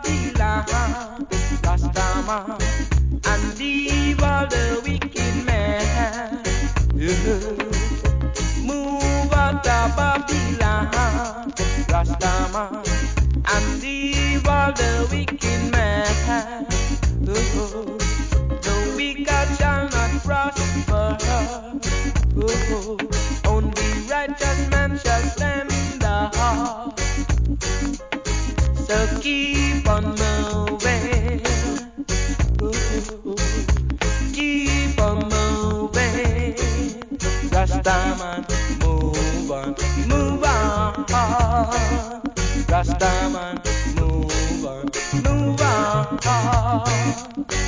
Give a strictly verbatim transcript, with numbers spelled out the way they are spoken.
Babylon, Rastaman, and leave all the wicked men. Move out of Babylon, Rastaman, and leave all the wicked men. The wicked shall not prosper. Only righteous man shall stand up. So keep on moving, keep on moving, Rastaman, move on, move on, Rastaman, move on, move on.